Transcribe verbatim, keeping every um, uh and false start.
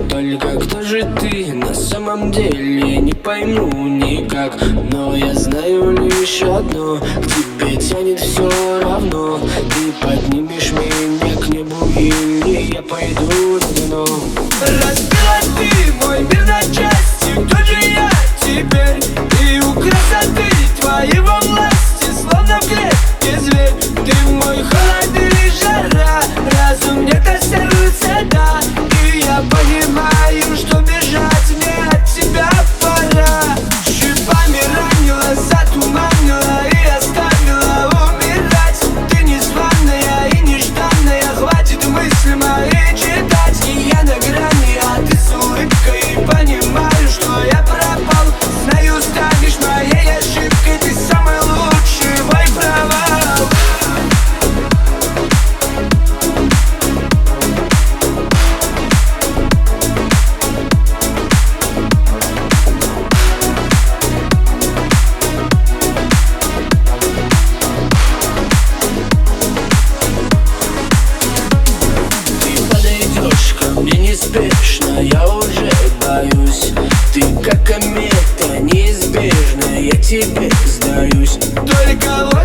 Только кто же ты на самом деле, не пойму никак. Но я знаю лишь одно: к тебе тянет все равно. Ты поднимешь меня к небу или я пойду на дно. Разбила ты мой мир на части, кто же я теперь? И у красоты твоего власти словно в клетке зверь. Ты мой холод или жара, разум не касается, да. И я понимаю, что бежать мне от тебя пора. Шипами ранила, затуманила и оставила умирать. Ты незваная и нежданная, хватит мысли мои читать. И я на грани, а ты с улыбкой, и понимаю, что я пропал. Знаю, станешь моей ошибкой, ты самый лучший мой провал. Мне неспешно, я уже боюсь. Ты как комета неизбежна, я тебе сдаюсь. Только